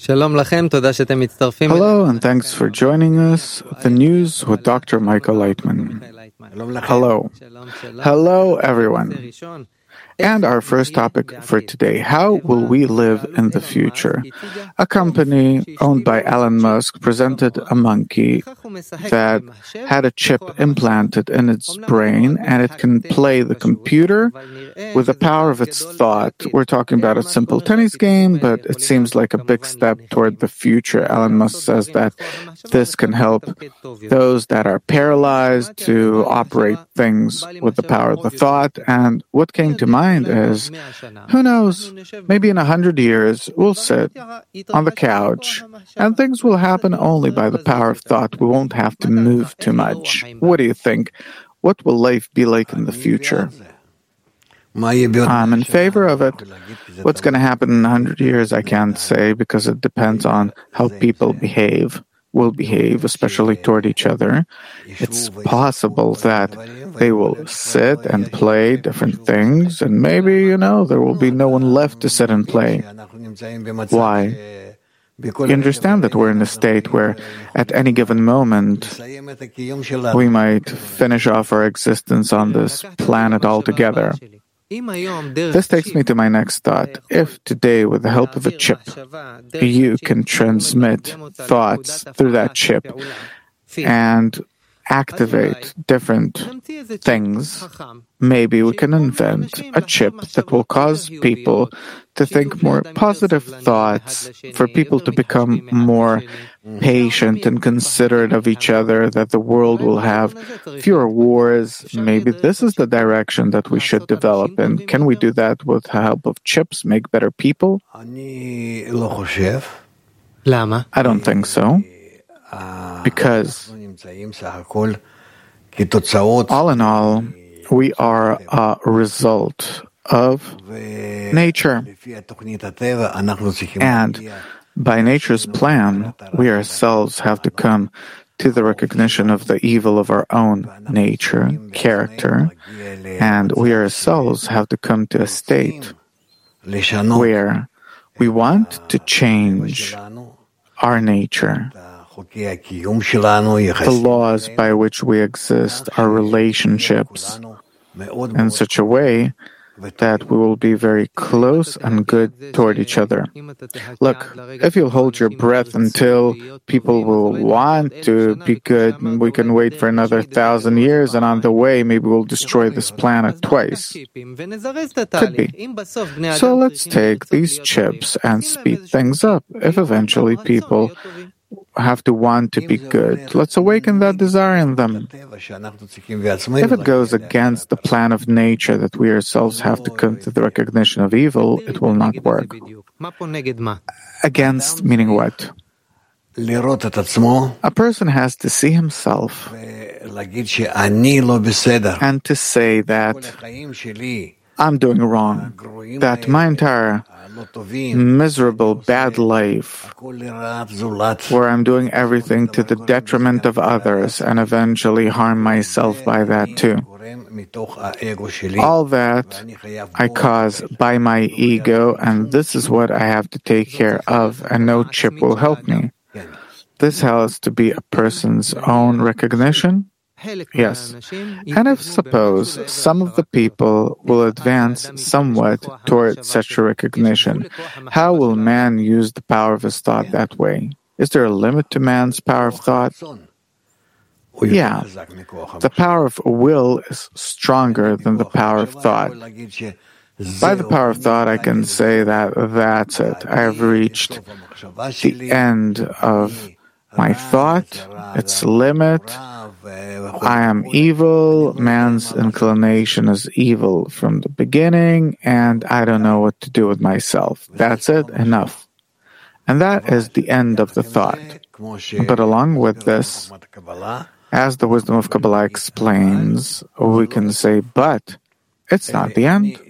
Hello, and thanks for joining us. The news with Dr. Michael Leitman. Hello. Hello, everyone. And our first topic for today, how will we live in the future? A company owned by Elon Musk presented a monkey that had a chip implanted in its brain, and it can play the computer with the power of its thought. We're talking about a simple tennis game, but it seems like a big step toward the future. Elon Musk says that this can help those that are paralyzed to operate things with the power of the thought. And what came to mind is, who knows, maybe in 100 years we'll sit on the couch and things will happen only by the power of thought. We won't have to move too much. What do you think? What will life be like in the future? I'm in favor of it. What's going to happen in 100 years, I can't say, because it depends on how people will behave, especially toward each other. It's possible that they will sit and play different things, and maybe, there will be no one left to sit and play. Why? You understand that we're in a state where at any given moment we might finish off our existence on this planet altogether. This takes me to my next thought. If today, with the help of a chip, you can transmit thoughts through that chip and activate different things, maybe we can invent a chip that will cause people to think more positive thoughts, for people to become more patient and considerate of each other, that the world will have fewer wars. Maybe this is the direction that we should develop in. Can we do that with the help of chips, make better people? I don't think so. Because all in all, we are a result of nature. And by nature's plan, we ourselves have to come to the recognition of the evil of our own nature, character, and we ourselves have to come to a state where we want to change our nature, the laws by which we exist, our relationships, in such a way that we will be very close and good toward each other. Look, if you hold your breath until people will want to be good, we can wait for another 1,000 years, and on the way, maybe we'll destroy this planet twice. Could be. So let's take these chips and speed things up. If eventually people have to want to be good, let's awaken that desire in them. If it goes against the plan of nature that we ourselves have to come to the recognition of evil, it will not work. Against meaning what? A person has to see himself and to say that I'm doing wrong, that my entire miserable, bad life, where I'm doing everything to the detriment of others and eventually harm myself by that too. All that I cause by my ego, and this is what I have to take care of, and no chip will help me. This has to be a person's own recognition. Yes. And if suppose some of the people will advance somewhat toward such a recognition, how will man use the power of his thought that way? Is there a limit to man's power of thought? Yeah. The power of will is stronger than the power of thought. By the power of thought, I can say that that's it. I have reached the end of my thought, its limit. I am evil, man's inclination is evil from the beginning, and I don't know what to do with myself. That's it, enough. And that is the end of the thought. But along with this, as the wisdom of Kabbalah explains, we can say, but it's not the end.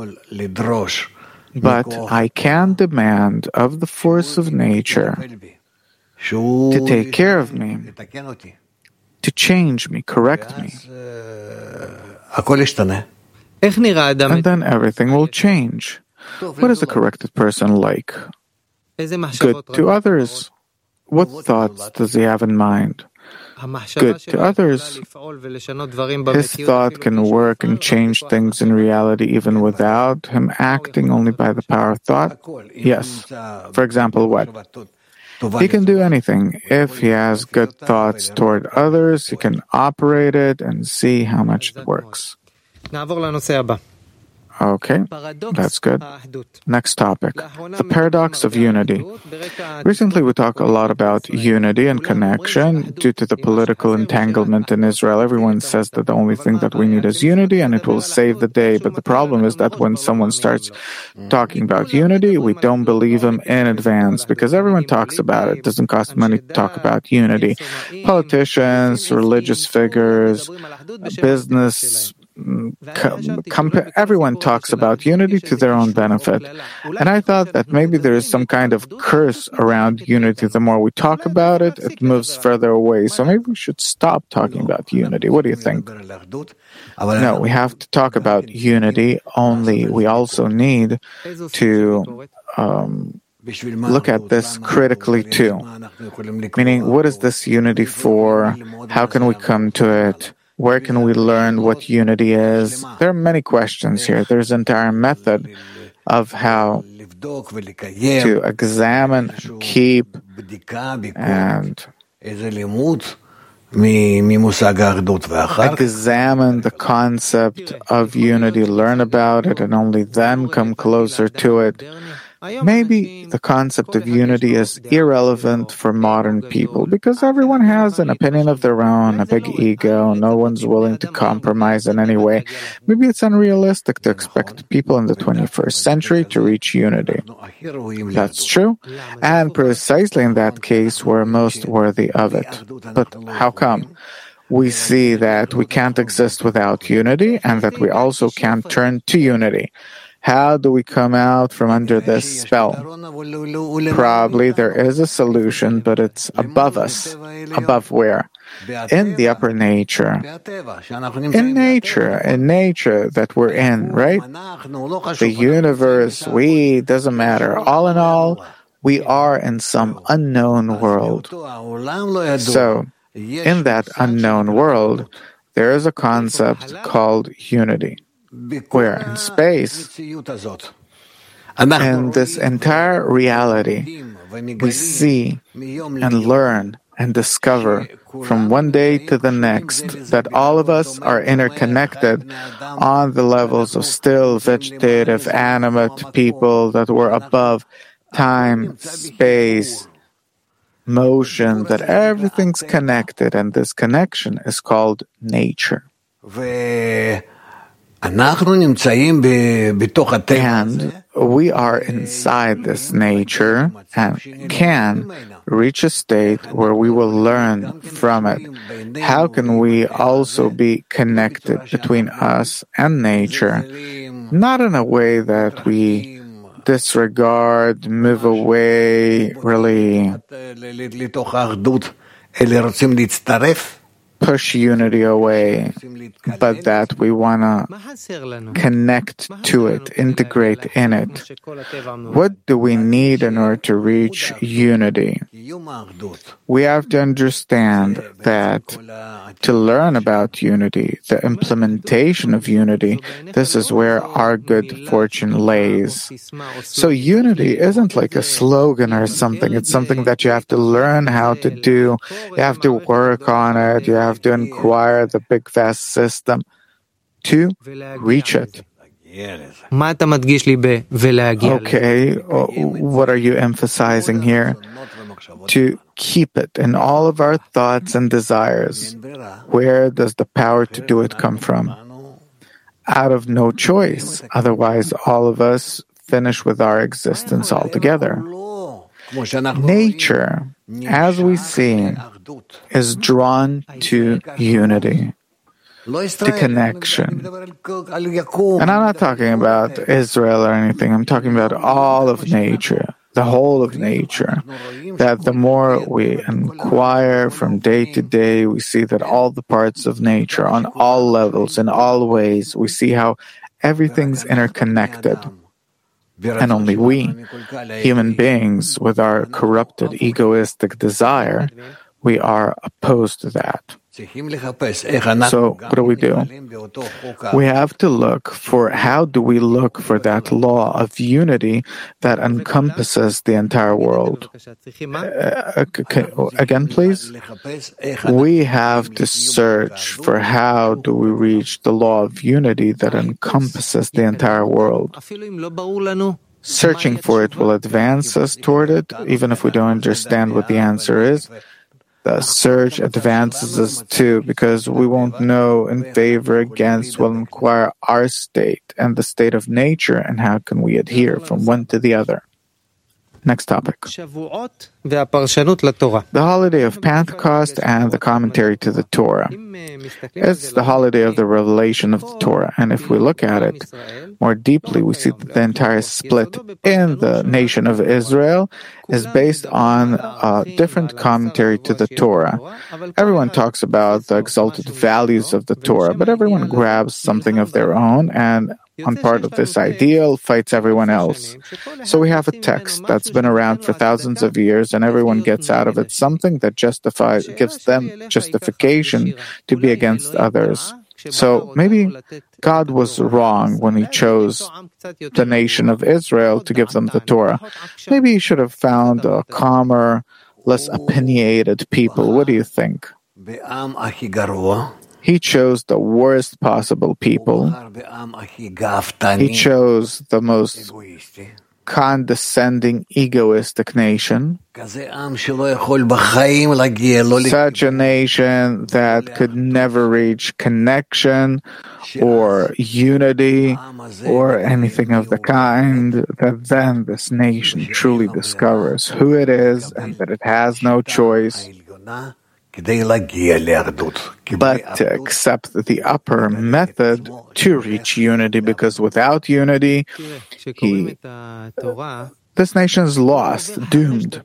But I can demand of the force of nature to take care of me, to change me, correct me. And then everything will change. What is a corrected person like? Good to others. What thoughts does he have in mind? Good to others. His thought can work and change things in reality even without him acting, only by the power of thought? Yes. For example, what? He can do anything. If he has good thoughts toward others, he can operate it and see how much it works. Okay, that's good. Next topic, the paradox of unity. Recently we talk a lot about unity and connection. Due to the political entanglement in Israel, everyone says that the only thing that we need is unity and it will save the day. But the problem is that when someone starts talking about unity, we don't believe him in advance because everyone talks about it. It doesn't cost money to talk about unity. Politicians, religious figures, business, everyone talks about unity to their own benefit. And I thought that maybe there is some kind of curse around unity. The more we talk about it, it moves further away. So maybe we should stop talking about unity. What do you think? No, we have to talk about unity, only we also need to look at this critically too. Meaning, what is this unity for? How can we come to it? Where can we learn what unity is? There are many questions here. There's an entire method of how to examine, and keep, and examine the concept of unity, learn about it, and only then come closer to it. Maybe the concept of unity is irrelevant for modern people because everyone has an opinion of their own, a big ego, no one's willing to compromise in any way. Maybe it's unrealistic to expect people in the 21st century to reach unity. That's true, and precisely in that case we're most worthy of it. But how come? We see that we can't exist without unity and that we also can't turn to unity. How do we come out from under this spell? Probably there is a solution, but it's above us. Above where? In the upper nature. In nature that we're in, right? The universe, doesn't matter. All in all, we are in some unknown world. So, in that unknown world, there is a concept called unity. Where? In space. In this entire reality, we see and learn and discover from one day to the next that all of us are interconnected on the levels of still, vegetative, animate people that were above time, space, motion, that everything's connected, and this connection is called nature. And we are inside this nature and can reach a state where we will learn from it. How can we also be connected between us and nature? Not in a way that we disregard, move away, really push unity away, but that we want to connect to it, integrate in it. What do we need in order to reach unity? We have to understand that to learn about unity, the implementation of unity, this is where our good fortune lays. So unity isn't like a slogan or something. It's something that you have to learn how to do. You have to work on it. You have to inquire the big vast system to reach it. Okay, what are you emphasizing here? To keep it in all of our thoughts and desires. Where does the power to do it come from? Out of no choice. Otherwise, all of us finish with our existence altogether. Nature, as we see, is drawn to unity, to connection. And I'm not talking about Israel or anything. I'm talking about all of nature, the whole of nature. That the more we inquire from day to day, we see that all the parts of nature, on all levels, in all ways, we see how everything's interconnected. And only we, human beings with our corrupted, egoistic desire, we are opposed to that. So what do? We have to look for how do we look for that law of unity that encompasses the entire world. Again, please. We have to search for how do we reach the law of unity that encompasses the entire world. Searching for it will advance us toward it, even if we don't understand what the answer is. The search advances us too, because we won't know in favor, against, will inquire our state and the state of nature, and how can we adhere from one to the other. Next topic. The holiday of Pentecost and the commentary to the Torah. It's the holiday of the revelation of the Torah, and if we look at it more deeply, we see that the entire split in the nation of Israel is based on a different commentary to the Torah. Everyone talks about the exalted values of the Torah, but everyone grabs something of their own and on part of this ideal fights everyone else. So we have a text that's been around for thousands of years, and everyone gets out of it something that gives them justification to be against others. So maybe God was wrong when he chose the nation of Israel to give them the Torah. Maybe he should have found a calmer, less opinionated people. What do you think? He chose the worst possible people. He chose the most condescending, egoistic nation. Such a nation that could never reach connection or unity or anything of the kind, that then this nation truly discovers who it is and that it has no choice but to accept the upper method to reach unity, because without unity, this nation is lost, doomed.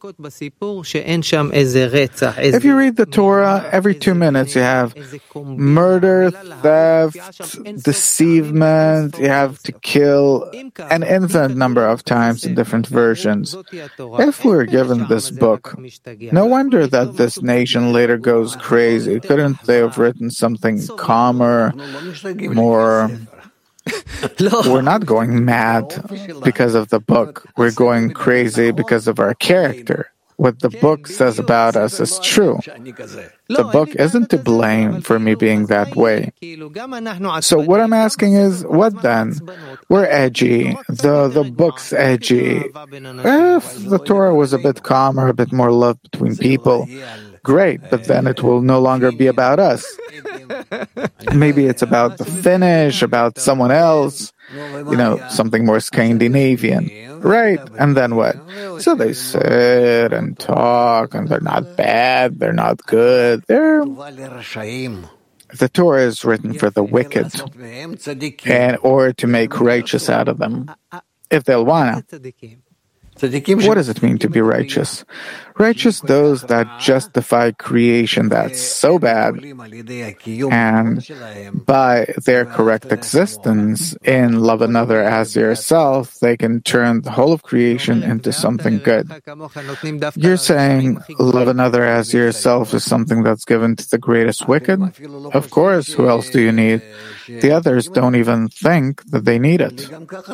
If you read the Torah, every 2 minutes you have murder, theft, deceivement, you have to kill an infinite number of times in different versions. If we were given this book, no wonder that this nation later goes crazy. Couldn't they have written something calmer, more... We're not going mad because of the book. We're going crazy because of our character. What the book says about us is true. The book isn't to blame for me being that way. So what I'm asking is, what then? We're edgy. The book's edgy. If the Torah was a bit calmer, a bit more love between people, great, but then it will no longer be about us. Maybe it's about the Finnish, about someone else, something more Scandinavian. Right, and then what? So they sit and talk, and they're not bad, they're not good, the Torah is written for the wicked, or to make righteous out of them, if they'll wanna. What does it mean to be righteous? Righteous, those that justify creation that's so bad, and by their correct existence in love another as yourself, they can turn the whole of creation into something good. You're saying love another as yourself is something that's given to the greatest wicked? Of course, who else do you need? The others don't even think that they need it.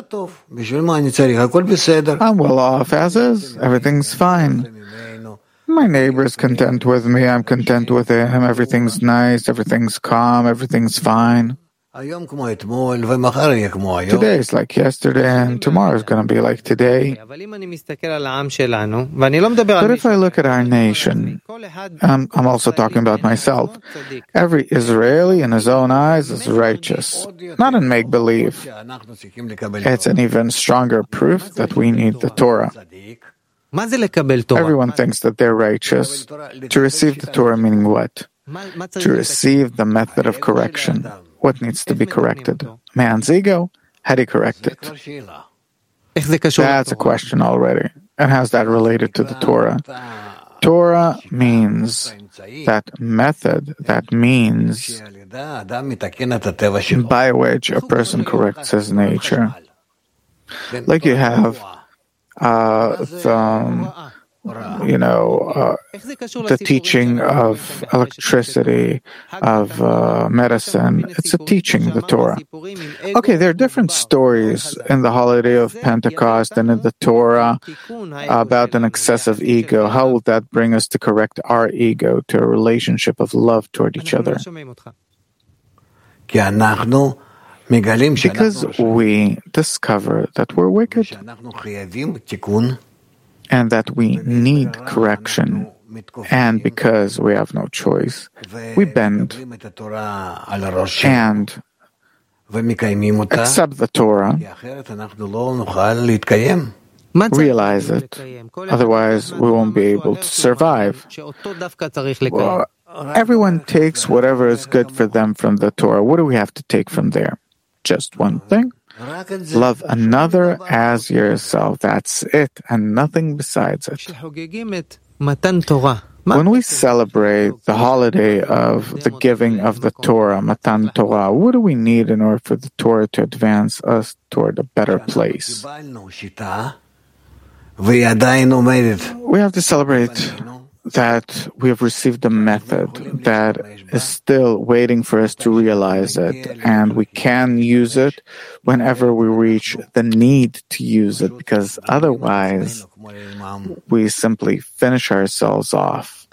I'm well off as is. Everything's fine. My neighbor's content with me. I'm content with him. Everything's nice. Everything's calm. Everything's fine. Today is like yesterday, and tomorrow is going to be like today. But if I look at our nation, I'm also talking about myself. Every Israeli in his own eyes is righteous, not in make-believe. It's an even stronger proof that we need the Torah. Everyone thinks that they're righteous. To receive the Torah meaning what? To receive the method of correction. What needs to be corrected? Man's ego? How do you correct it? That's a question already. And how's that related to the Torah? Torah means that method, that means by which a person corrects his nature. Like you have the teaching of electricity, of medicine. It's a teaching, the Torah. Okay, there are different stories in the holiday of Pentecost and in the Torah about an excessive ego. How will that bring us to correct our ego to a relationship of love toward each other? Because we discover that we're wicked and that we need correction, and because we have no choice, we bend and accept the Torah, realize it, otherwise we won't be able to survive. Well, everyone takes whatever is good for them from the Torah. What do we have to take from there? Just one thing. Love another as yourself. That's it, and nothing besides it. When we celebrate the holiday of the giving of the Torah, Matan Torah, what do we need in order for the Torah to advance us toward a better place? We have to celebrate that we have received a method that is still waiting for us to realize it, and we can use it whenever we reach the need to use it, because otherwise we simply finish ourselves off.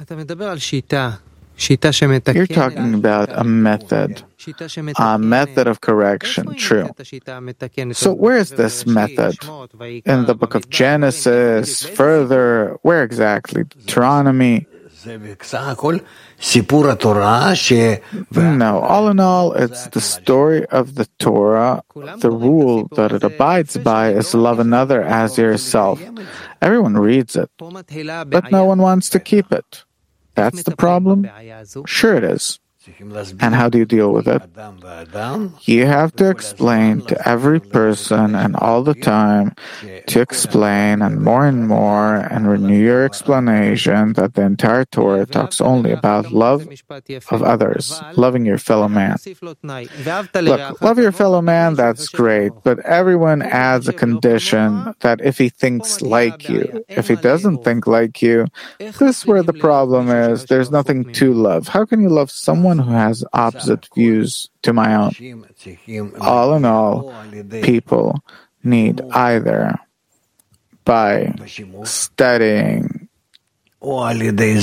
You're talking about a method of correction, true. So where is this method? In the book of Genesis, further, where exactly? Deuteronomy? No, all in all, it's the story of the Torah. The rule that it abides by is love another as yourself. Everyone reads it, but no one wants to keep it. That's the problem? Sure it is. And how do you deal with it? You have to explain to every person and all the time to explain and more and renew your explanation that the entire Torah talks only about love of others, loving your fellow man. Look, love your fellow man, that's great, but everyone adds a condition that if he thinks like you, if he doesn't think like you, this is where the problem is. There's nothing to love. How can you love someone who has opposite views to my own? All in all, people need either by studying or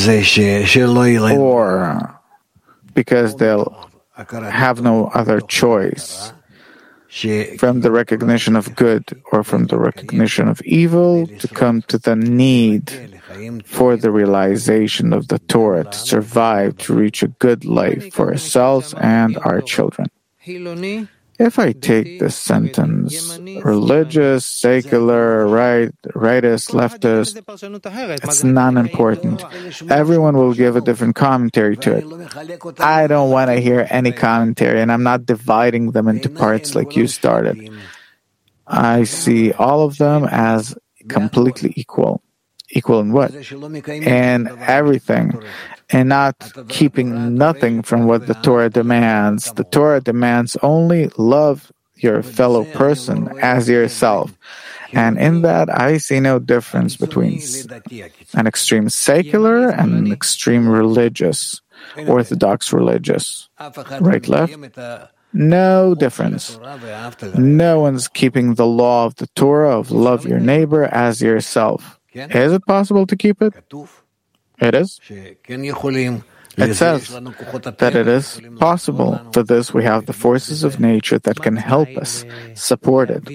because they'll have no other choice from the recognition of good or from the recognition of evil to come to the need for the realization of the Torah to survive, to reach a good life for ourselves and our children. If I take this sentence, religious, secular, rightist, leftist, it's non-important. Everyone will give a different commentary to it. I don't want to hear any commentary, and I'm not dividing them into parts like you started. I see all of them as completely equal. Equal in what? In everything. And not keeping nothing from what the Torah demands. The Torah demands only love your fellow person as yourself. And in that, I see no difference between an extreme secular and an extreme religious, orthodox religious. Right, left? No difference. No one's keeping the law of the Torah of love your neighbor as yourself. Is it possible to keep it? It is. It says that it is possible. For this, we have the forces of nature that can help us support it.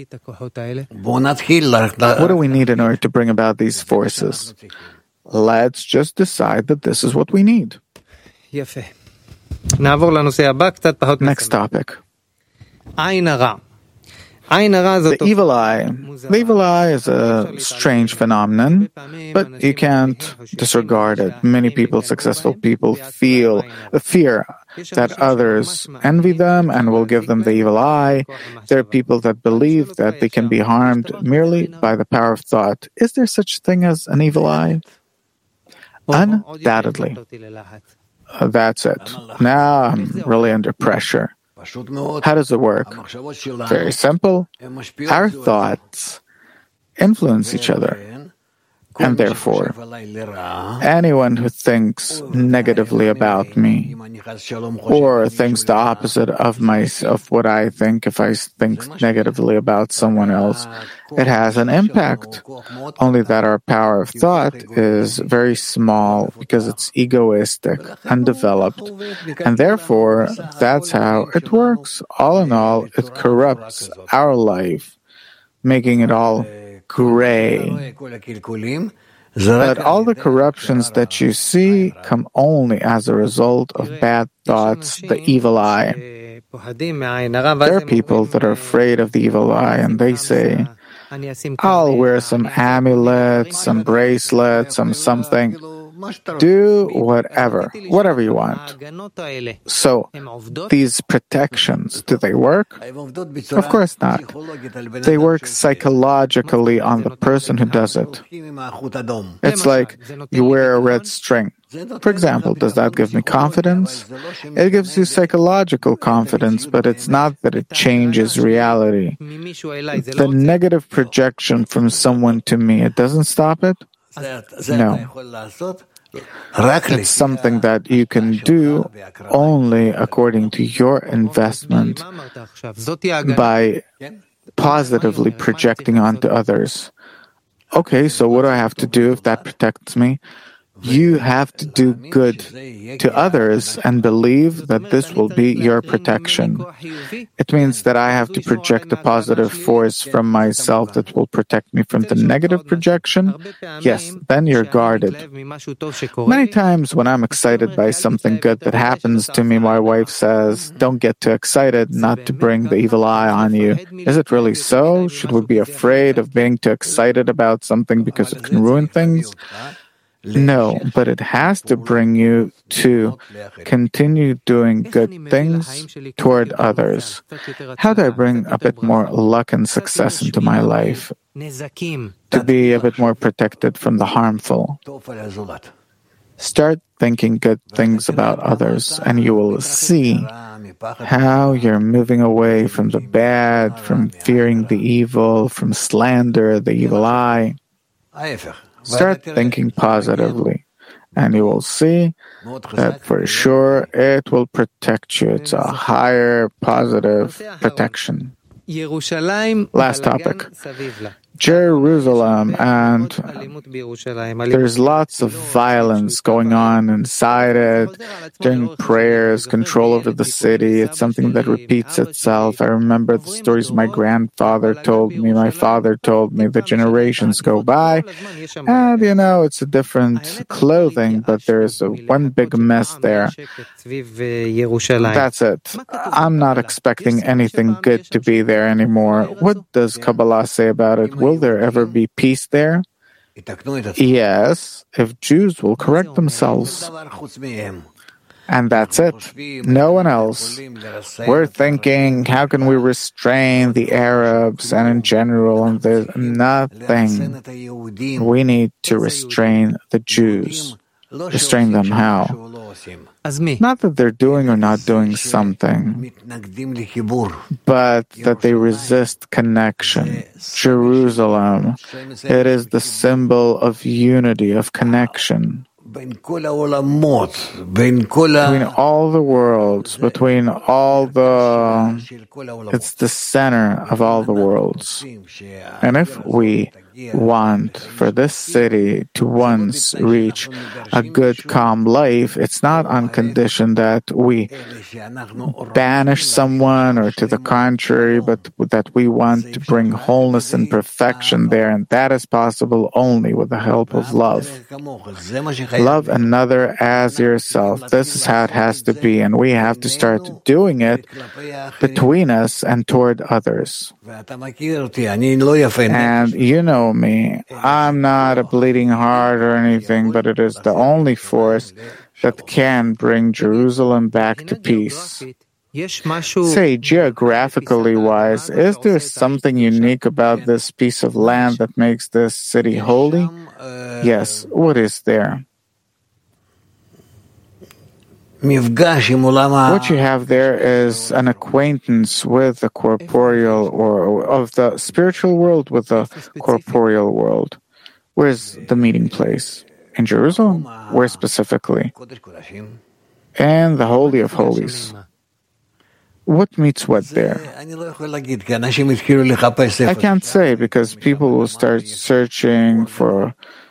What do we need in order to bring about these forces? Let's just decide that this is what we need. Next topic. The evil eye. The evil eye is a strange phenomenon, but you can't disregard it. Many people, successful people, feel a fear that others envy them and will give them the evil eye. There are people that believe that they can be harmed merely by the power of thought. Is there such a thing as an evil eye? Undoubtedly. That's it. Now I'm really under pressure. How does it work? Very simple. Our thoughts influence each other. And therefore, anyone who thinks negatively about me or thinks the opposite of what I think, if I think negatively about someone else, it has an impact. Only that our power of thought is very small because it's egoistic, undeveloped, and therefore that's how it works. All in all, it corrupts our life, making it all gray. But all the corruptions that you see come only as a result of bad thoughts, the evil eye. There are people that are afraid of the evil eye, and they say, I'll wear some amulets, some bracelets, some something. Do whatever you want. So, these protections, do they work? Of course not. They work psychologically on the person who does it. It's like you wear a red string. For example, does that give me confidence? It gives you psychological confidence, but it's not that it changes reality. The negative projection from someone to me, it doesn't stop it? No. It's something that you can do only according to your investment by positively projecting onto others. Okay, so what do I have to do if that protects me? You have to do good to others and believe that this will be your protection. It means that I have to project a positive force from myself that will protect me from the negative projection. Yes, then you're guarded. Many times when I'm excited by something good that happens to me, my wife says, don't get too excited, not to bring the evil eye on you. Is it really so? Should we be afraid of being too excited about something because it can ruin things? No, but it has to bring you to continue doing good things toward others. How do I bring a bit more luck and success into my life? To be a bit more protected from the harmful. Start thinking good things about others, and you will see how you're moving away from the bad, from fearing the evil, from slander, the evil eye. Start thinking positively, and you will see that for sure it will protect you. It's a higher positive protection. Last topic. Jerusalem, and there's lots of violence going on inside it during prayers, control over the city. It's something that repeats itself. I remember the stories my grandfather told me, my father told me. The generations go by, and it's a different clothing, but there's one big mess there. That's it. I'm not expecting anything good to be there anymore. What does Kabbalah say about it? Will there ever be peace there? Yes, if Jews will correct themselves. And that's it. No one else. We're thinking, how can we restrain the Arabs and in general? And there's nothing. We need to restrain the Jews. Restrain them how? Not that they're doing or not doing something, but that they resist connection. Jerusalem, it is the symbol of unity, of connection. Between all the worlds, it's the center of all the worlds. And if we want for this city to once reach a good, calm life, it's not on condition that we banish someone or to the contrary, but that we want to bring wholeness and perfection there, and that is possible only with the help of love. Love another as yourself. This is how it has to be, and we have to start doing it between us and toward others. And you know me, I'm not a bleeding heart or anything, but it is the only force that can bring Jerusalem back to peace. Say, geographically wise, is there something unique about this piece of land that makes this city holy? Yes, what is there? What you have there is an acquaintance with the corporeal, or of the spiritual world with the corporeal world. Where's the meeting place? In Jerusalem? Where specifically? And the Holy of Holies. What meets what there? I can't say, because people will start searching for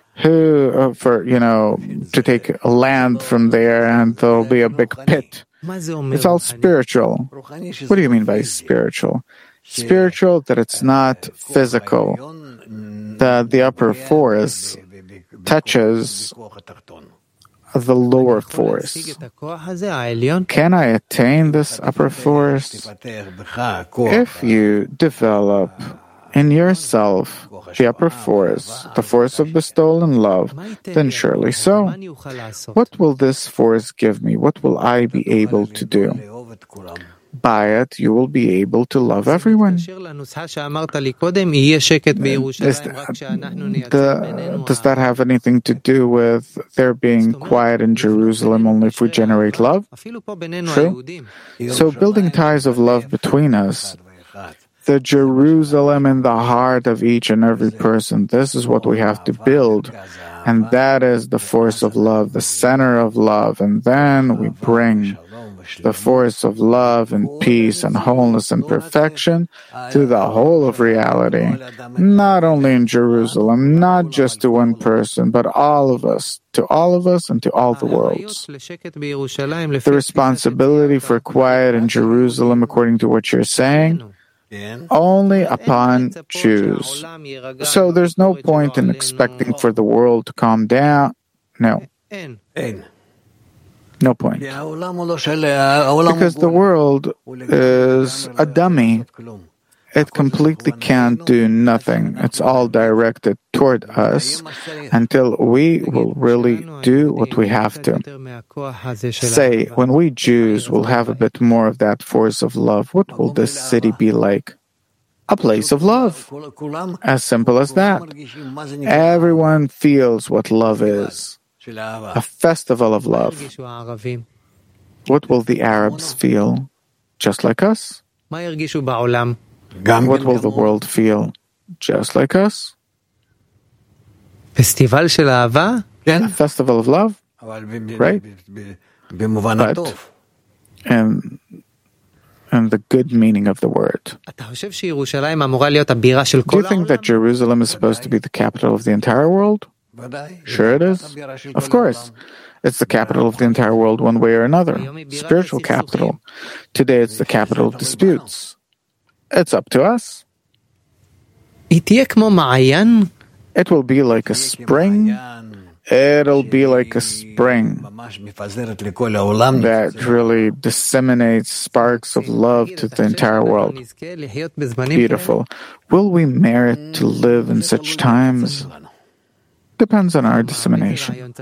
to take land from there, and there'll be a big pit. It's all spiritual. What do you mean by spiritual? Spiritual, that it's not physical, that the upper force touches the lower force. Can I attain this upper force? If you develop in yourself the upper force, the force of the stolen love, then surely so. What will this force give me? What will I be able to do? By it, you will be able to love everyone. Does that have anything to do with there being quiet in Jerusalem only if we generate love? True. So building ties of love between us, the Jerusalem in the heart of each and every person, this is what we have to build. And that is the force of love, the center of love. And then we bring the force of love and peace and wholeness and perfection to the whole of reality. Not only in Jerusalem, not just to one person, but all of us and to all the worlds. The responsibility for quiet in Jerusalem, according to what you're saying, only upon Jews. So there's no point in expecting for the world to calm down. No. No point. Because the world is a dummy. It completely can't do nothing. It's all directed toward us until we will really do what we have to. Say, when we Jews will have a bit more of that force of love, what will this city be like? A place of love. As simple as that. Everyone feels what love is. A festival of love. What will the Arabs feel? Just like us? What will the world feel? Just like us? A festival of love? Right? But in the good meaning of the word. Do you think that Jerusalem is supposed to be the capital of the entire world? Sure it is. Of course. It's the capital of the entire world one way or another. Spiritual capital. Today it's the capital of disputes. It's up to us. It will be like a spring. It'll be like a spring that really disseminates sparks of love to the entire world. Beautiful. Will we merit to live in such times? Depends on our dissemination. On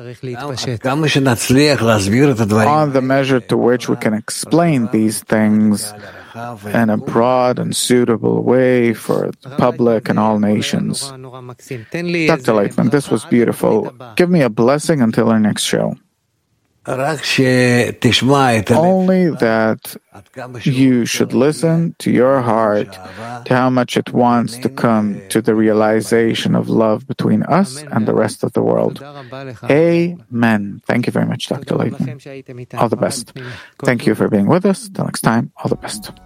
the measure to which we can explain these things in a broad and suitable way for the public and all nations. Dr. Lightman, this was beautiful. Give me a blessing until our next show. Only that you should listen to your heart, to how much it wants to come to the realization of love between us and the rest of the world. Amen. Thank you very much, Dr. Lightman. All the best. Thank you for being with us. Till next time, all the best.